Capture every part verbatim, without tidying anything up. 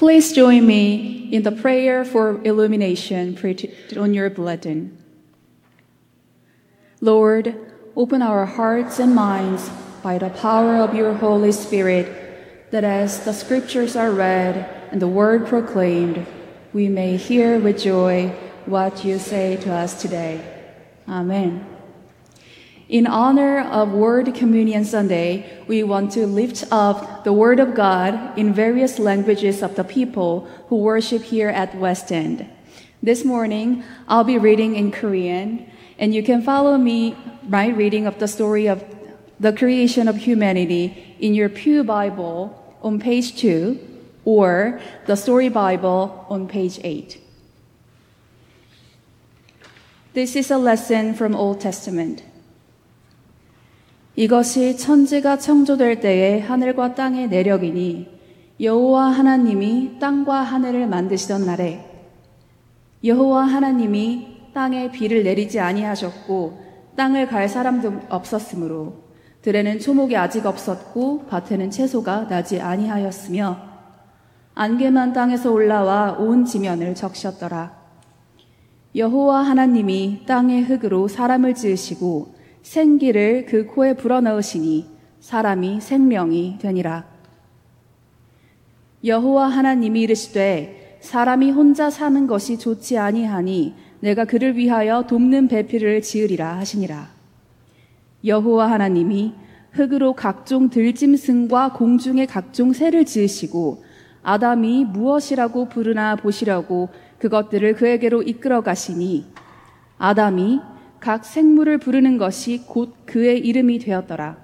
Please join me in the prayer for illumination printed on your bulletin. Lord, open our hearts and minds by the power of your Holy Spirit, that as the scriptures are read and the word proclaimed, we may hear with joy what you say to us today. Amen. In honor of World Communion Sunday, we want to lift up the Word of God in various languages of the people who worship here at West End. This morning, I'll be reading in Korean, and you can follow me, my reading of the story of the creation of humanity in your Pew Bible on page two, or the Story Bible on page eight. This is a lesson from Old Testament. 이것이 천지가 창조될 때에 하늘과 땅의 내력이니 여호와 하나님이 땅과 하늘을 만드시던 날에 여호와 하나님이 땅에 비를 내리지 아니하셨고 땅을 갈 사람도 없었으므로 들에는 초목이 아직 없었고 밭에는 채소가 나지 아니하였으며 안개만 땅에서 올라와 온 지면을 적셨더라. 여호와 하나님이 땅의 흙으로 사람을 지으시고 생기를 그 코에 불어넣으시니 사람이 생명이 되니라. 여호와 하나님이 이르시되 사람이 혼자 사는 것이 좋지 아니하니 내가 그를 위하여 돕는 배필을 지으리라 하시니라. 여호와 하나님이 흙으로 각종 들짐승과 공중의 각종 새를 지으시고 아담이 무엇이라고 부르나 보시려고 그것들을 그에게로 이끌어 가시니 아담이 각 생물을 부르는 것이 곧 그의 이름이 되었더라.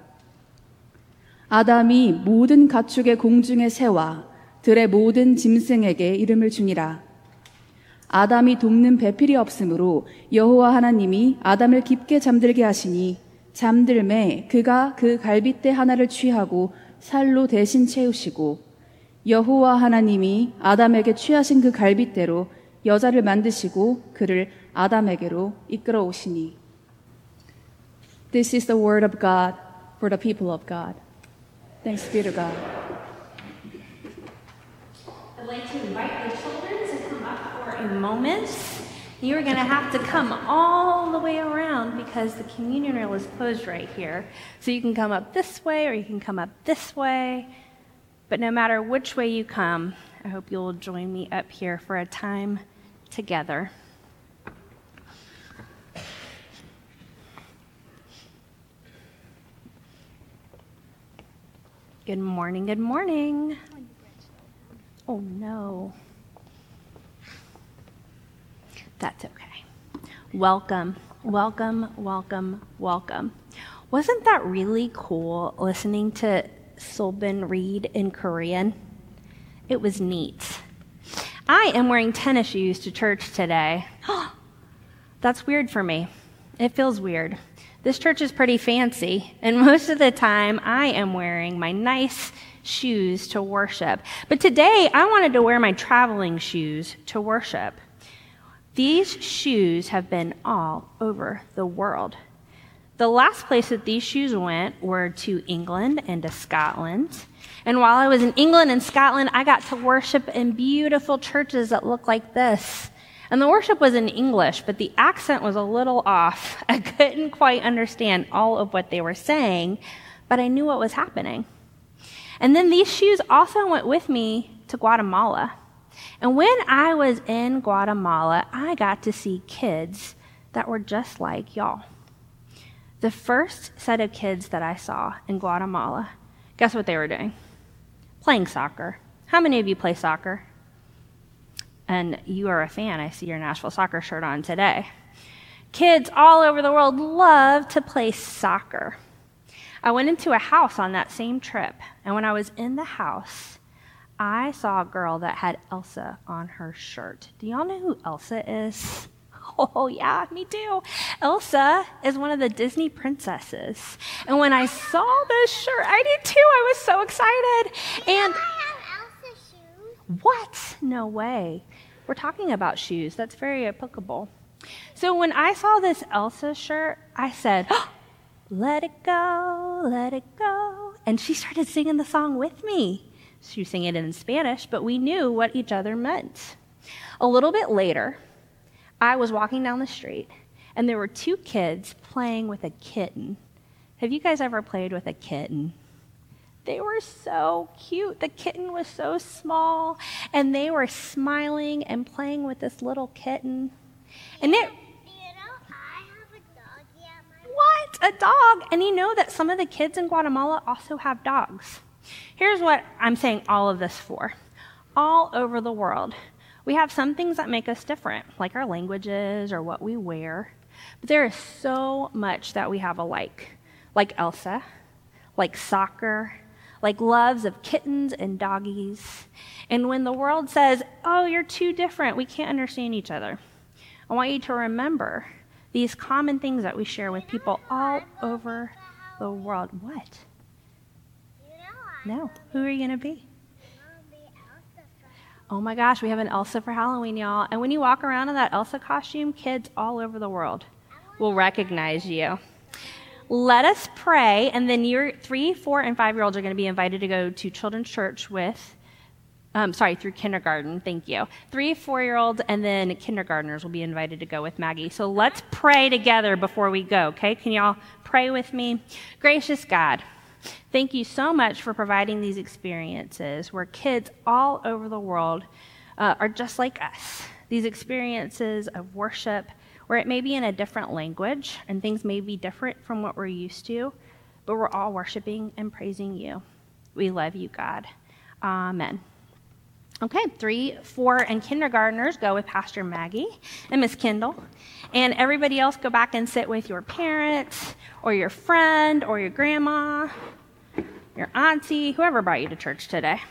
아담이 모든 가축의 공중의 새와 들의 모든 짐승에게 이름을 주니라. 아담이 돕는 배필이 없으므로 여호와 하나님이 아담을 깊게 잠들게 하시니 잠들매 그가 그 갈빗대 하나를 취하고 살로 대신 채우시고 여호와 하나님이 아담에게 취하신 그 갈빗대로 여자를 만드시고 그를 아담에게로 이끌어 오시니. This is the word of God for the people of God. Thanks be to God. I'd like to invite the children to come up for a moment. You're going to have to come all the way around because the communion rail is closed right here. So you can come up this way or you can come up this way. But no matter which way you come, I hope you'll join me up here for a time together. Good morning, good morning. Oh no. That's okay. Welcome, welcome, welcome, welcome. Wasn't that really cool listening to Solbin read in Korean? It was neat. I am wearing tennis shoes to church today. That's weird for me. It feels weird. This church is pretty fancy, and most of the time I am wearing my nice shoes to worship. But today I wanted to wear my traveling shoes to worship. These shoes have been all over the world. The last place that these shoes went were to England and to Scotland. And while I was in England and Scotland, I got to worship in beautiful churches that look like this. And the worship was in English, but the accent was a little off. I couldn't quite understand all of what they were saying, but I knew what was happening. And then these shoes also went with me to Guatemala. And when I was in Guatemala, I got to see kids that were just like y'all. The first set of kids that I saw in Guatemala, guess what they were doing? Playing soccer. How many of you play soccer? And you are a fan. I see your Nashville soccer shirt on today. Kids all over the world love to play soccer. I went into a house on that same trip, and when I was in the house, I saw a girl that had Elsa on her shirt. Do y'all know who Elsa is? Oh, yeah, me too. Elsa is one of the Disney princesses. And when I saw this shirt, I did too. I was so excited. And I have Elsa shoes. What? No way. We're talking about shoes. That's very applicable. So when I saw this Elsa shirt, I said, oh, let it go, let it go. And she started singing the song with me. She was singing it in Spanish, but we knew what each other meant. A little bit later, I was walking down the street, and there were two kids playing with a kitten. Have you guys ever played with a kitten? They were so cute. The kitten was so small, and they were smiling and playing with this little kitten. And it, You know, I have a doggy at my what? A dog? And you know that some of the kids in Guatemala also have dogs. Here's what I'm saying all of this for. All over the world, we have some things that make us different, like our languages or what we wear. But there is so much that we have alike, like Elsa, like soccer, like loves of kittens and doggies. And when the world says, oh, you're too different, we can't understand each other, I want you to remember these common things that we share with people all over the world. What? You know, I No. Who are you going to be? will be Elsa for Oh my gosh, we have an Elsa for Halloween, y'all. And when you walk around in that Elsa costume, kids all over the world will recognize you. Let us pray, and then your three, four, and five-year-olds are going to be invited to go to children's church with, um, sorry, through kindergarten, thank you. Three, four-year-olds, and then kindergartners will be invited to go with Maggie. So let's pray together before we go, okay? Can y'all pray with me? Gracious God, thank you so much for providing these experiences where kids all over the world uh, are just like us. These experiences of worship where it may be in a different language and things may be different from what we're used to, but we're all worshiping and praising you. We love you, God. Amen. Okay, three, four, and kindergartners go with Pastor Maggie and Miss Kendall. And everybody else go back and sit with your parents or your friend or your grandma, your auntie, whoever brought you to church today.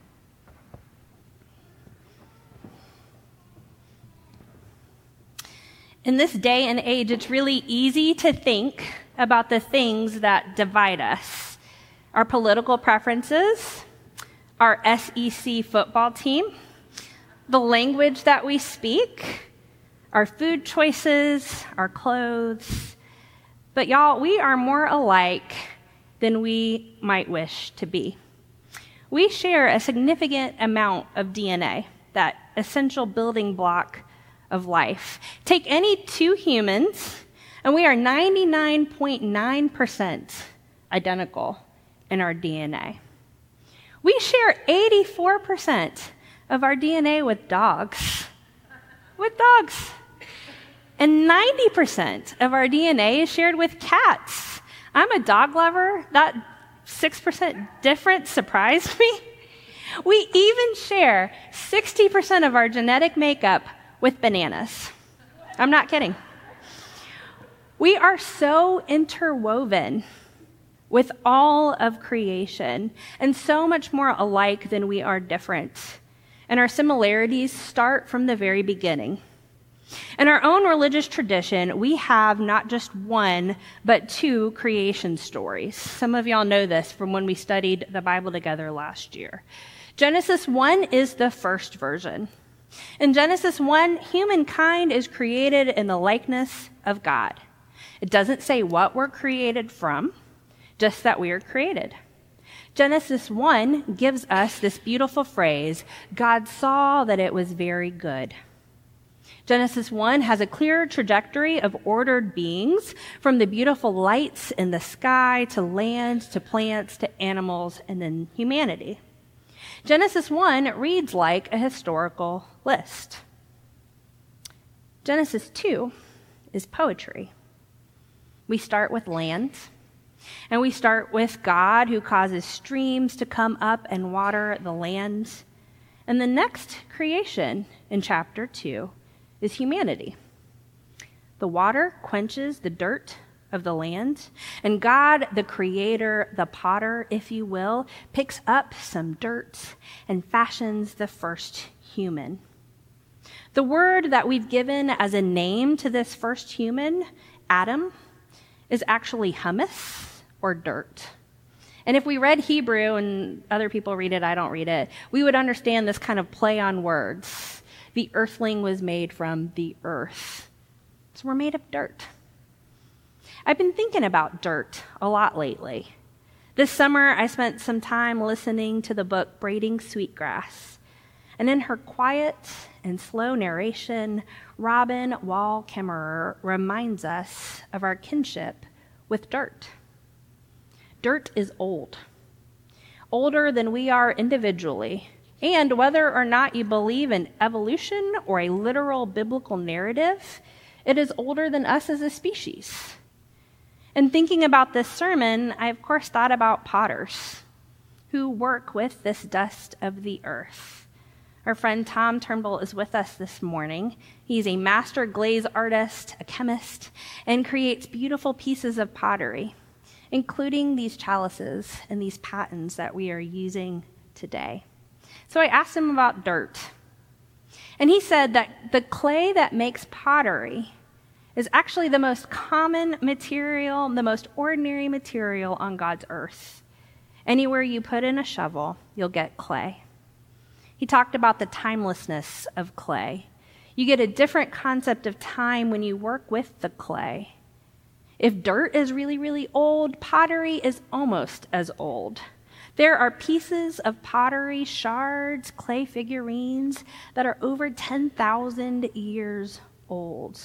In this day and age, it's really easy to think about the things that divide us. Our political preferences, our S E C football team, the language that we speak, our food choices, our clothes. But y'all, we are more alike than we might wish to be. We share a significant amount of D N A, that essential building block of life. Take any two humans, and we are ninety-nine point nine percent identical in our D N A. We share eighty-four percent of our D N A with dogs. With dogs. And ninety percent of our D N A is shared with cats. I'm a dog lover. That six percent difference surprised me. We even share sixty percent of our genetic makeup with bananas. I'm not kidding. We are so interwoven with all of creation and so much more alike than we are different. And our similarities start from the very beginning. In our own religious tradition, we have not just one, but two creation stories. Some of y'all know this from when we studied the Bible together last year. Genesis one is the first version. In Genesis one, humankind is created in the likeness of God. It doesn't say what we're created from, just that we are created. Genesis one gives us this beautiful phrase, God saw that it was very good. Genesis one has a clear trajectory of ordered beings, from the beautiful lights in the sky to land to plants to animals and then humanity. Genesis one reads like a historical list. Genesis two is poetry. We start with land, and we start with God who causes streams to come up and water the land. And the next creation in chapter two is humanity. The water quenches the dirt of the land, and God, the creator, the potter, if you will, picks up some dirt and fashions the first human. The word that we've given as a name to this first human, Adam, is actually humus or dirt. And if we read Hebrew, and other people read it, I don't read it, we would understand this kind of play on words. The earthling was made from the earth. So we're made of dirt. I've been thinking about dirt a lot lately. This summer, I spent some time listening to the book Braiding Sweetgrass. And in her quiet and slow narration, Robin Wall Kimmerer reminds us of our kinship with dirt. Dirt is old, older than we are individually. And whether or not you believe in evolution or a literal biblical narrative, it is older than us as a species. In thinking about this sermon, I of course thought about potters who work with this dust of the earth. Our friend Tom Turnbull is with us this morning. He's a master glaze artist, a chemist, and creates beautiful pieces of pottery, including these chalices and these patens that we are using today. So I asked him about dirt. And he said that the clay that makes pottery is actually the most common material, the most ordinary material on God's earth. Anywhere you put in a shovel, you'll get clay. He talked about the timelessness of clay. You get a different concept of time when you work with the clay. If dirt is really, really old, pottery is almost as old. There are pieces of pottery, shards, clay figurines that are over ten thousand years old.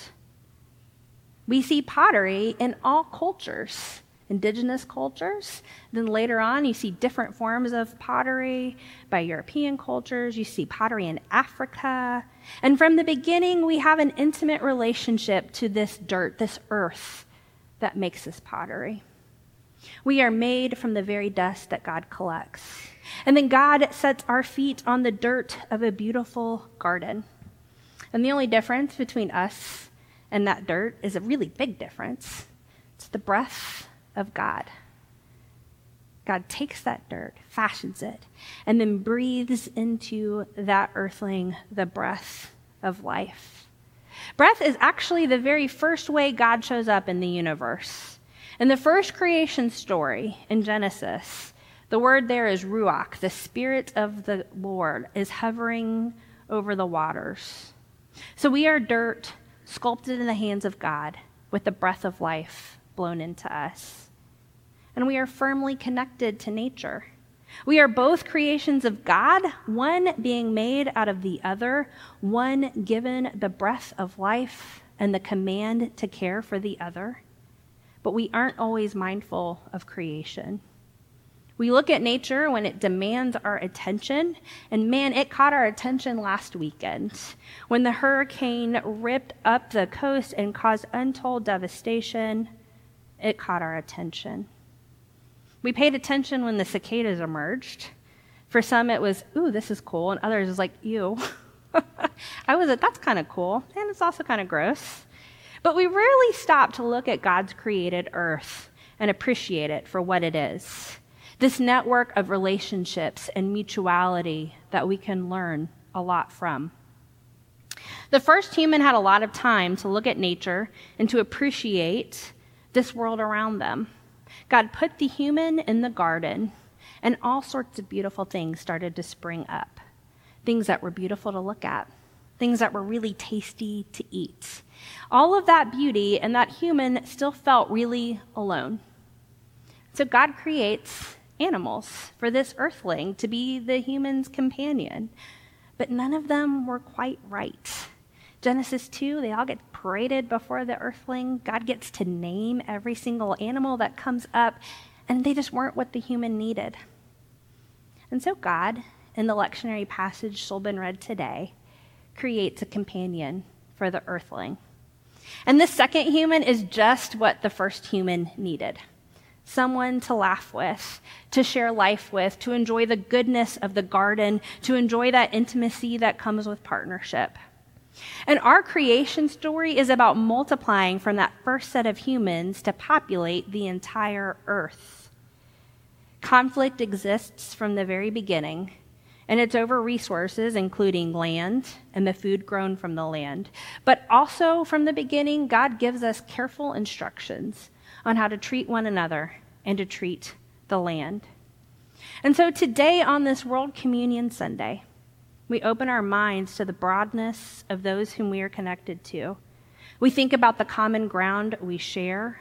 We see pottery in all cultures, indigenous cultures. Then later on, you see different forms of pottery by European cultures. You see pottery in Africa. And from the beginning, we have an intimate relationship to this dirt, this earth that makes this pottery. We are made from the very dust that God collects. And then God sets our feet on the dirt of a beautiful garden. And the only difference between us and that dirt is a really big difference. It's the breath of God. God takes that dirt, fashions it, and then breathes into that earthling the breath of life. Breath is actually the very first way God shows up in the universe. In the first creation story in Genesis, the word there is ruach, the Spirit of the Lord is hovering over the waters. So we are dirt sculpted in the hands of God with the breath of life blown into us. And we are firmly connected to nature. We are both creations of God, one being made out of the other, one given the breath of life and the command to care for the other. But we aren't always mindful of creation. We look at nature when it demands our attention, and man, it caught our attention last weekend when the hurricane ripped up the coast and caused untold devastation. It caught our attention. We paid attention when the cicadas emerged. For some, it was, ooh, this is cool, and others, it was like, ew. I was like, that's kind of cool, and it's also kind of gross. But we rarely stop to look at God's created earth and appreciate it for what it is. This network of relationships and mutuality that we can learn a lot from. The first human had a lot of time to look at nature and to appreciate this world around them. God put the human in the garden, and all sorts of beautiful things started to spring up. Things that were beautiful to look at, things that were really tasty to eat. All of that beauty, and that human still felt really alone. So God creates animals for this earthling to be the human's companion. But none of them were quite right. Genesis two, they all get paraded before the earthling. God gets to name every single animal that comes up, and they just weren't what the human needed. And so God, in the lectionary passage Solbin read today, creates a companion for the earthling. And this second human is just what the first human needed. Someone to laugh with, to share life with, to enjoy the goodness of the garden, to enjoy that intimacy that comes with partnership. And our creation story is about multiplying from that first set of humans to populate the entire earth. Conflict exists from the very beginning, and it's over resources, including land and the food grown from the land. But also from the beginning, God gives us careful instructions on how to treat one another and to treat the land. And so today on this World Communion Sunday, we open our minds to the broadness of those whom we are connected to. We think about the common ground we share,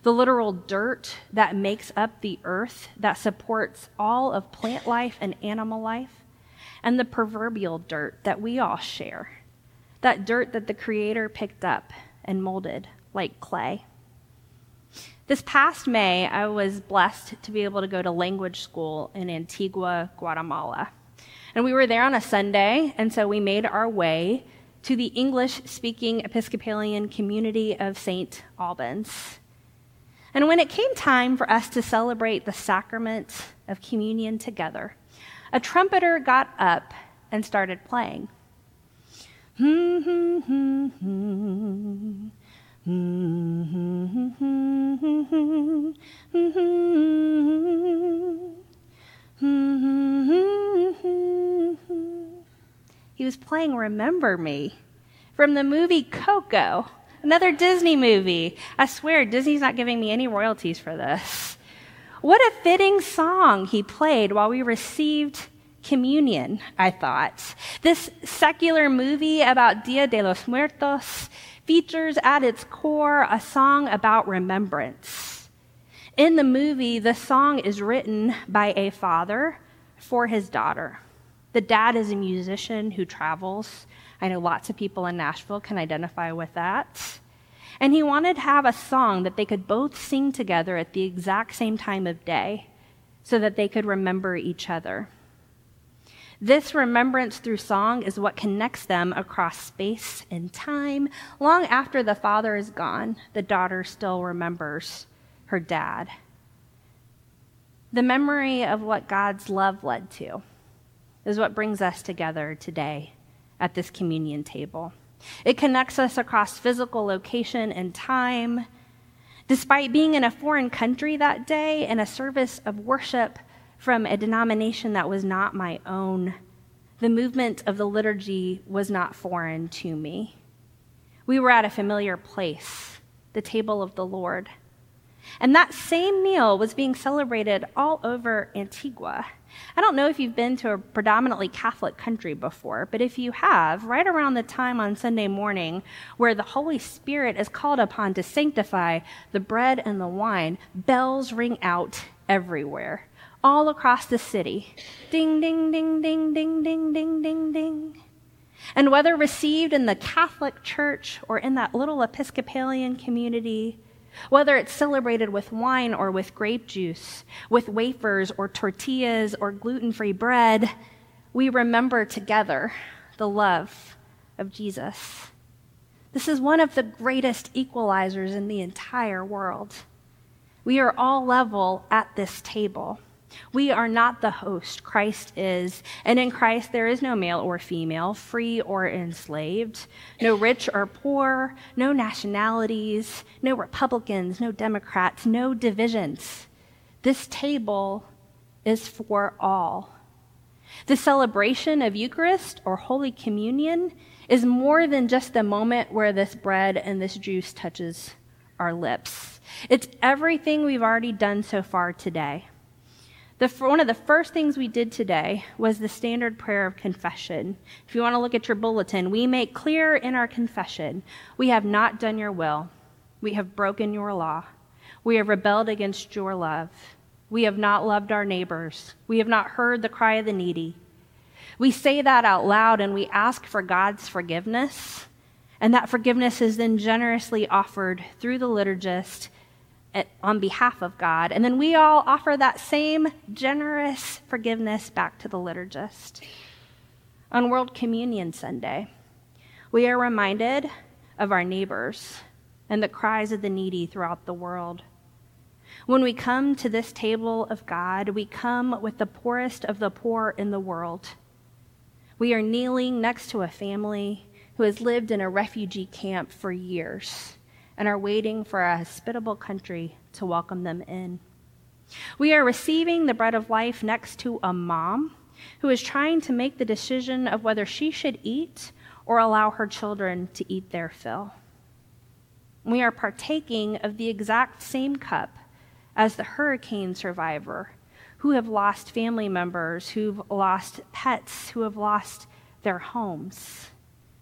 the literal dirt that makes up the earth that supports all of plant life and animal life, and the proverbial dirt that we all share, that dirt that the Creator picked up and molded like clay. This past May, I was blessed to be able to go to language school in Antigua, Guatemala. And we were there on a Sunday, and so we made our way to the English-speaking Episcopalian community of Saint Albans. And when it came time for us to celebrate the sacrament of communion together, a trumpeter got up and started playing. He was playing Remember Me from the movie Coco, another Disney movie. I swear, Disney's not giving me any royalties for this. What a fitting song he played while we received communion, I thought. This secular movie about Dia de los Muertos features at its core a song about remembrance. In the movie, the song is written by a father for his daughter. The dad is a musician who travels. I know lots of people in Nashville can identify with that. And he wanted to have a song that they could both sing together at the exact same time of day so that they could remember each other. This remembrance through song is what connects them across space and time. Long after the father is gone, the daughter still remembers her dad. The memory of what God's love led to is what brings us together today at this communion table. It connects us across physical location and time. Despite being in a foreign country that day in a service of worship from a denomination that was not my own, the movement of the liturgy was not foreign to me. We were at a familiar place, the table of the Lord. And that same meal was being celebrated all over Antigua. I don't know if you've been to a predominantly Catholic country before, but if you have, right around the time on Sunday morning where the Holy Spirit is called upon to sanctify the bread and the wine, bells ring out everywhere, all across the city. Ding, ding, ding, ding, ding, ding, ding, ding, ding. And whether received in the Catholic Church or in that little Episcopalian community, whether it's celebrated with wine or with grape juice, with wafers or tortillas or gluten-free bread, we remember together the love of Jesus. This is one of the greatest equalizers in the entire world. We are all level at this table. We are not the host, Christ is, and in Christ there is no male or female, free or enslaved, no rich or poor, no nationalities, no Republicans, no Democrats, no divisions. This table is for all. The celebration of Eucharist or Holy Communion is more than just the moment where this bread and this juice touches our lips. It's everything we've already done so far today. The, one of the first things we did today was the standard prayer of confession. If you want to look at your bulletin, we make clear in our confession, we have not done your will. We have broken your law. We have rebelled against your love. We have not loved our neighbors. We have not heard the cry of the needy. We say that out loud and we ask for God's forgiveness, and that forgiveness is then generously offered through the liturgist on behalf of God. And then we all offer that same generous forgiveness back to the liturgist. On World Communion Sunday, we are reminded of our neighbors and the cries of the needy throughout the world. When we come to this table of God, we come with the poorest of the poor in the world. We are kneeling next to a family who has lived in a refugee camp for years and are waiting for a hospitable country to welcome them in. We are receiving the bread of life next to a mom who is trying to make the decision of whether she should eat or allow her children to eat their fill. We are partaking of the exact same cup as the hurricane survivor who have lost family members, who've lost pets, who have lost their homes.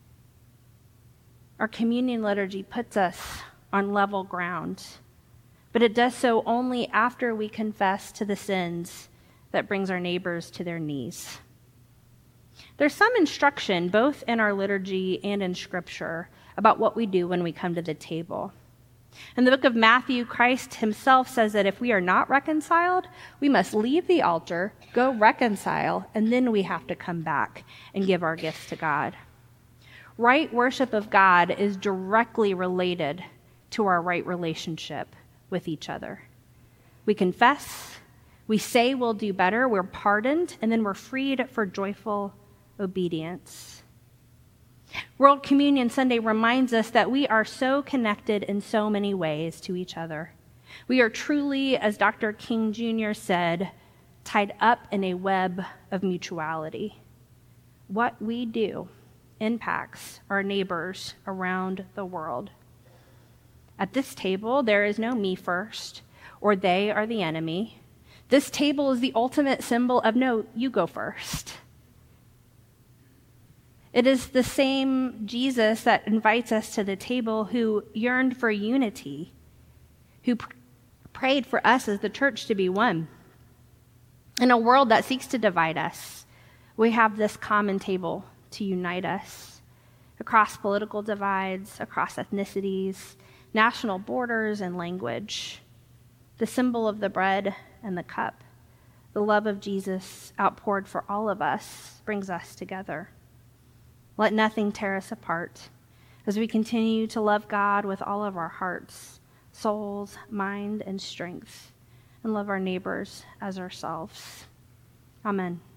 Our communion liturgy puts us on level ground. but it does so only after we confess to the sins that brings our neighbors to their knees. There's some instruction, both in our liturgy and in Scripture, about what we do when we come to the table. In the book of Matthew, Christ himself says that if we are not reconciled, we must leave the altar, go reconcile, and then we have to come back and give our gifts to God. Right worship of God is directly related to our right relationship with each other. We confess, we say we'll do better, we're pardoned, and then we're freed for joyful obedience. World Communion Sunday reminds us that we are so connected in so many ways to each other. We are truly, as Doctor King Junior said, tied up in a web of mutuality. What we do impacts our neighbors around the world. At this table, there is no me first, or they are the enemy. This table is the ultimate symbol of no, you go first. It is the same Jesus that invites us to the table who yearned for unity, who pr- prayed for us as the church to be one. In a world that seeks to divide us, we have this common table to unite us across political divides, across ethnicities, national borders, and language. The symbol of the bread and the cup, the love of Jesus outpoured for all of us, brings us together. Let nothing tear us apart as we continue to love God with all of our hearts, souls, mind, and strength, and love our neighbors as ourselves. Amen.